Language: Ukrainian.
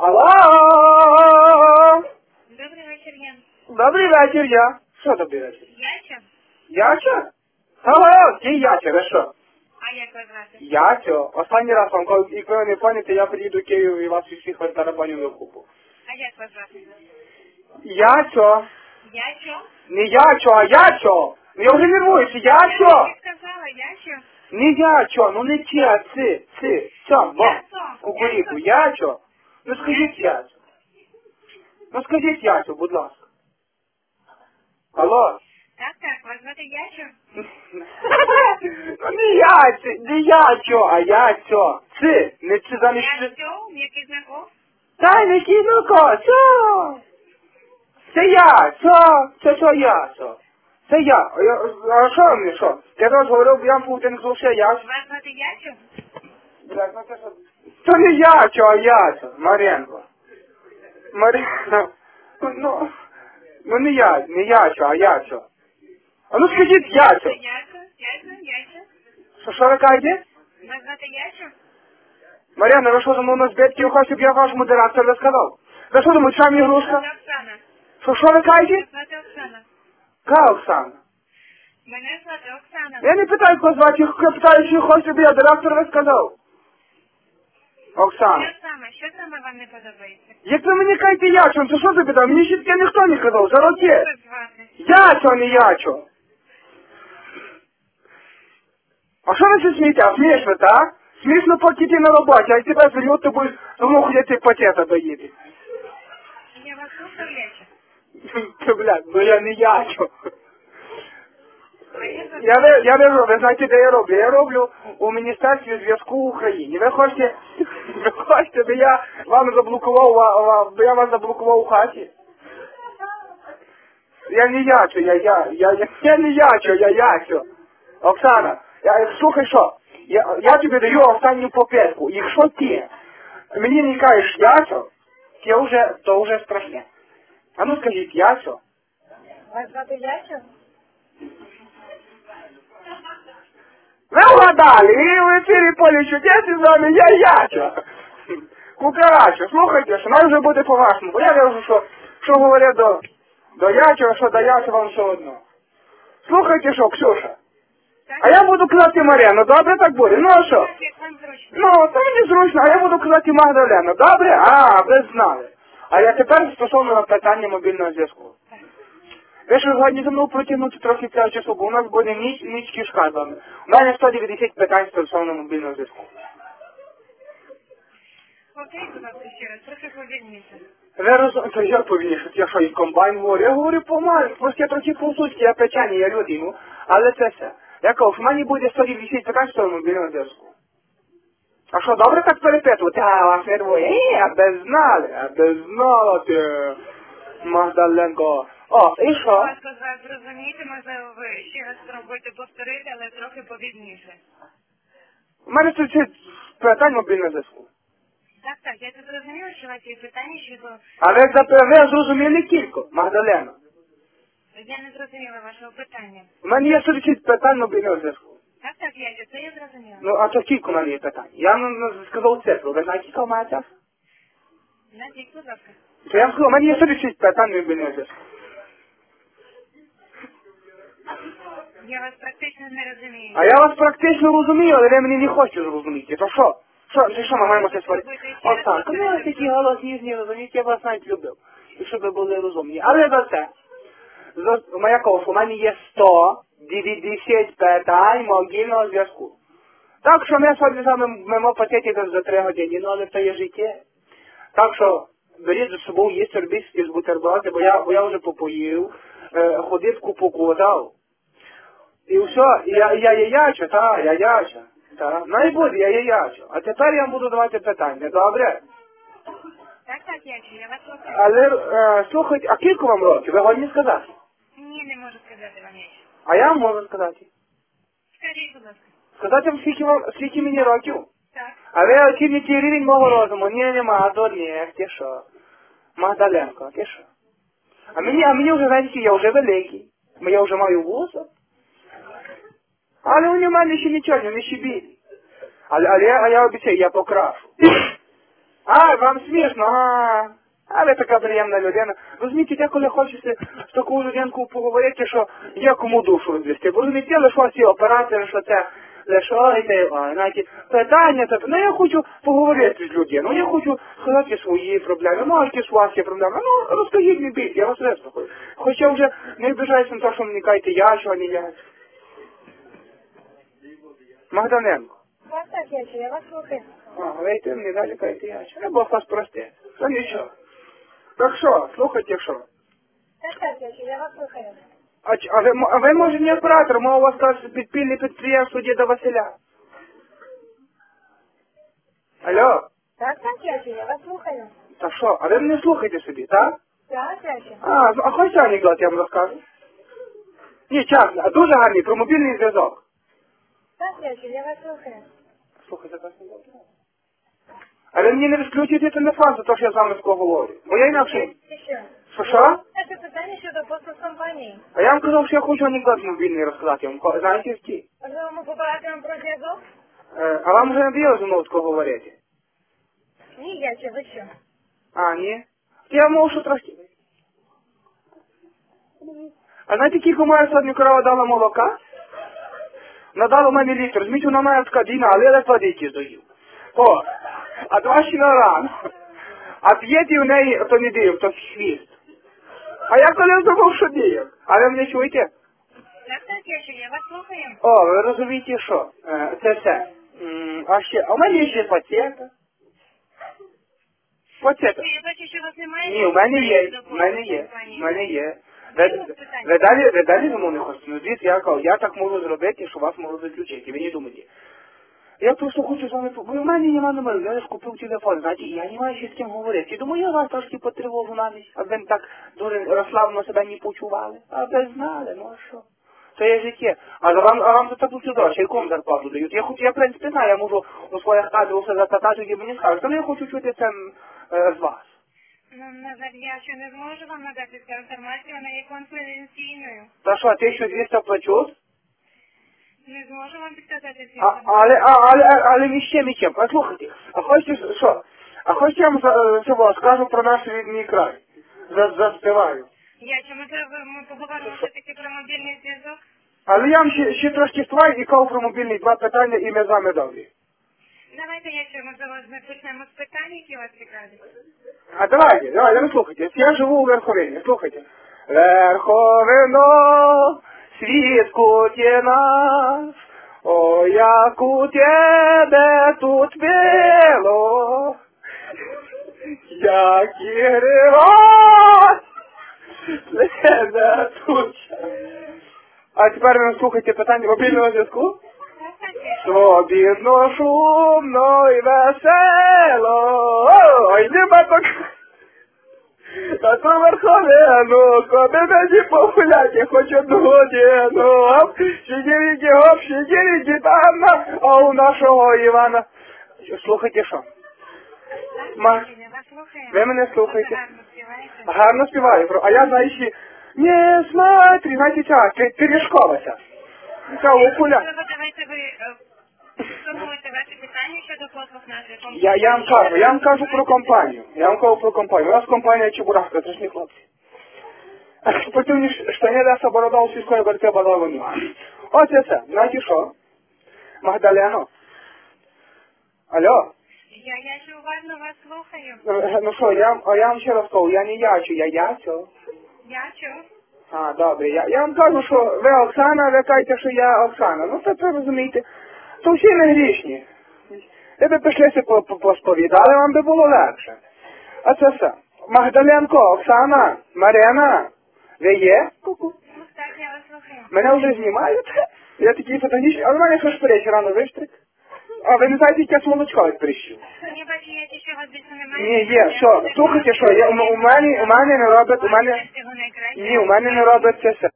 Алло! Добрий вечір, я. Добрий вечір, я. Що добрий вечір? Яча? Яча? Алло, ти Яча, ви що? А як вас звати? Ячо? Останній раз вам, коли ви не пам'ятаєте, я приїду в Київ і вас усіх тарабаню на купу. А як вас звати? Ячо? Ячо? Не Ячо, а Ячо! Я вже нервуюся, Ячо! Я сказала, Ячо? Не Ячо, ну не ті, а ци, мо, кукуріку, Ячо? Ну скажіть Ячо. Ну скажіть Ячо, будь ласка. Алло? Так, вас звати Ячо? Ну не Ячо, а Ячо. Ци, не ци замість ци. Ячо, який знаков? Тай, не кінуко, цо. Це я, це Ячо. Це я. А що мені, що? Я зараз говорив, я вам не слушаю, я. Вас звати Ячо? Блядь, ну це що? То не Ячо, а Ячо, Мар'янко. Мар'янко, ну не Ячо, а Ячо. А ну скажіть Ячо. Ячо? Що ви кажете? Вас звати Ячо? Мар'яна, ви що за мною на збитки хочете, щоб я ваш модератор розказав? Ви що думаєте, що мені грушка? Мене Оксана. Що ви кажете? Мене звати Оксана. Ка Оксана? Мене звати Оксана. Я не питаю, кого звати, я питаю, чи хочете, щоб я директор розказав. Оксана. Що саме вам не подобається? Як ви мені кажете Ячо, то що за біда? Мені ще таке ніхто не казав, за роки. Як вас звати? Ячо, а не Ячо. А що ви все смієте? Смішно, так? Смішно, поки ти на роботі, а тебе зальють, ти будеш тому ходити пакета доїти. Я вас слухаю, Ячо. Блядь, ну я не Ячо. А як вас Я не роблю, ви знаєте, де я роблю? Я роблю у Міністерстві зв'язку в Україні. Ви хочете, би я вам заблокував, я вас заблокував у хаті? Я не Ячо, я не Ячо, я Ячо. Оксана, слухай що, я тобі даю останню попитку. Якщо ти мені не кажеш Ячо, то вже страшне. А ну скажіть, Ячо? Вас звати Ячо? Ви вгадали, і в ефірі Полі чудес і з вами я Ячо. Кукарачо, слухайте, що нам вже буде по-вашому, бо я кажу, що говорять до Ячо, а що до Ячо вам все одно. Слухайте що, Ксюша? А я буду казати Мар'яну, добре так буде? Ну а що? Так, як вам зручно. Ну, то мені зручно, а я буду казати Магдалена, добре? А, ви знали. А я тепер стосовно питання мобільного зв'язку. Ви що згодні зі мною протягнути трохи цього часу, бо у нас буде ніч кішка з вами. У мене 190 питань стосовно мобільного зв'язку. Окей, будь ласка, ще раз, трохи повільніше. Ви розумієте, як повільніше, я що, із комбайн говорю? Я говорю помаль, просто я трохи по-сульськи, я печені, я людину, але це все. Я кажу, що в мене буде 190 питань стосовно мобільного зв'язку. А що, добре так перепитувати? А, вас нервує. Аби знала ти, Магдаленко. О, і Будь що? ласка, зрозумійте, можливо, ви ще раз спробуйте повторити, але трохи повільніше. У мене тут питань мобільного зв'язку. Так, я тут зрозуміла, що у вас є питання щодо... А ви зрозуміли кілько, Магдалена? Я не зрозуміла вашого питання. У мене є 40 питань мобільного зв'язку. Так, Ячо, це я зрозуміла. Ну, а то кілько в мене є питань? Я сказав цифру, ви знаєте, яка в мене час? Назвіть, будь ласка. То я вам сказав, у мене є 40 питань мобільного зв'язку. Я вас практично не розумію. А я вас практично розумію, але ви мені не хочете зрозуміти. То що? Що ми маємо це сварити? Оксанка, ну ви такі голос ніжні, розумієте, я вас навіть любив. І щоб ви були розумні. Але за це, моя ковша, у мене є 190 питань мобільного зв'язку. Так що ми сьогодні з вами маємо потетити за 3 години, ну але це є життя. Так що беріть за собою їсти робіть з бутерброди, бо я вже попоїв, ходивку покладав. І все, я Ячо, я Ячо. Ну і буде, я Ячо. А тепер я вам буду давати питання, добре? Так, Ячо, я вас слухаю. Але, слухайте, а кілько вам років? Ви годні сказати? Ні, не можу сказати вам, Ячо. А я вам можу сказати. Скажіть, будь ласка. Сказати вам, скільки мені років? Так. А ви оцінюєте рівень мого розуму? Ні, нема, дурні, ти що? Магдаленко, ти що? А мені вже, знаєте, я вже великий. Я вже маю вуса. Але у мене ще нічого, не ще білі. Але я обіцяю, я покрашу. А, вам смішно, а ви така приємна людина. Розумієте, деколи хочеться з таку людинку поговорити, що є кому душу відвести. Бо розумієте, лише ось ці оператори, що це, лише знаєте, питання, це, ну я хочу поговорити з людиною, я хочу сказати свої проблеми, ну, які у вас є проблеми, ну, розкажіть мені більше, я вас вислухаю. Хоча вже не обіжаюся на те, що мені кажете я, що не я. Магданенко. Так, я вас слухаю. Ви йти мені далі кажете я, що? Бог вас прости. Це нічого. Так що, слухайте що? Так, я вас слухаю. А ви може не оператор, у вас кажуть підпільне підприємство діда Василя. Алло? Так, я вас слухаю. Та що, а ви мене слухайте собі, так? Так, А хочете анекдот, я вам розкажу? Ні, чесно, а дуже гарний, про мобільний зв'язок. Так, я вас слухаю. Слухайте, так не добре. А ви мені не відключите телефон за те, що я з вами говорю. Бо я інакше. Що? Це питання щодо послуг компанії. А я вам казав, що я хочу анекдот мобільний розказати. Знаєте, які? Можливо, ми побалакаємо про зв'язок? А вам вже надоело зі мною такого говорити? Ні, ви що? А, ні? Я мов, що трошки. А знаєте, кілька моя сьогодні корова дала молока? Вона дала мені літр. Розумієте, вона має така дійна, але я ледь водички здоїв. О, а два ще на рано. А п'єте в неї, то не див, то хвіст. А я коли забув, що див. А ви мене чуєте? Так, я вас слухаю. О, ви розумієте, що? Це все. А в мене є ще пацієнта. Пацієнта. Я бачу, що у вас немає. Ні, у мене є. У мене є. Ви далі за мною не хочете? Ну, звідси я кажу, я так можу зробити, що вас можу заключити. Ви не думайте. Я просто хочу з вами, бо в мене немає номеру, я ж купив телефон, знаєте, я не маю ще з ким говорити. Думаю, я вас трошки потривожу на ніч, аби ви так дуже розслаблено себе не почували. А ви знали, ну а що? Це є життя. А вам за таку чудо, ще й кому зарплату дають. Я в принципі знаю, я можу у своїх кадрів все запитати, і мені скажуть, але я хочу чути це з вас. Ну, на жаль, я ще не зможу вам надати цю інформацію, вона є конфіденційною. Та що, 1200 плачу? Не зможу вам підказати цю інформацію. Але нічим. Послухайте, а хочете що? А хочете я вам цього скажу про наш рідний край? Заспіваю. Ми поговоримо все-таки про мобільний зв'язок. Але я вам ще трошки стваю і кажу про мобільні два питання, і ми з вами добрі. Давайте, якщо ми почнемо з питань, які вас цікавлять. А давайте, ви слухайте. Я живу у Верховині, слухайте. Верховино, світку ті нас, о, як у тебе тут било, як і грива, следа туча. А тепер ви слухайте питання мобільного зв'язку. Свобідно, шумно і весело, ой, нема так. Та ту Верховину, коли мені погуляти хоч одну годину, сидіріді гоп, сидіріді там, а у нашого Івана. Слухайте що? Ви мене слухаєте? Гарно співаю, а я знаю ще, не смотри, знаєте ця, Терешковася. Ця окуля. Давайте ви сформуєте ваші питання щодо послуг нашої компанії. Я вам кажу про компанію. У нас компанія Чебурашка, страшні хлопці. Потім штані леса борода у сільської борця борода нема. Оце все. Знаєте що? Магдалено. Алло. Я ще уважно вас слухаю. Ну що, я вам ще раз кажу, я не ячу, я ячу. Ячу? А, добре. Я вам кажу, що ви Оксана, ви кажете, що я Оксана. Ну, це розумієте. То всі не грішні. Ви б пішлися посповідали, вам би було легше. А це все. Магдаленко, Оксана, Марина, ви є? Ку-ку. Так, я вас слухаю. Мене вже знімають. Я такий фотогенічний. А ви мене хоч прийшли рано виштрик? А ви не знаєте, як я з молочка відприщу? Я бачу, я ще вас більше немає. Ні, є. Що? Слухайте, що? У мене не робить, у мене... Ні, у мене не робить це все.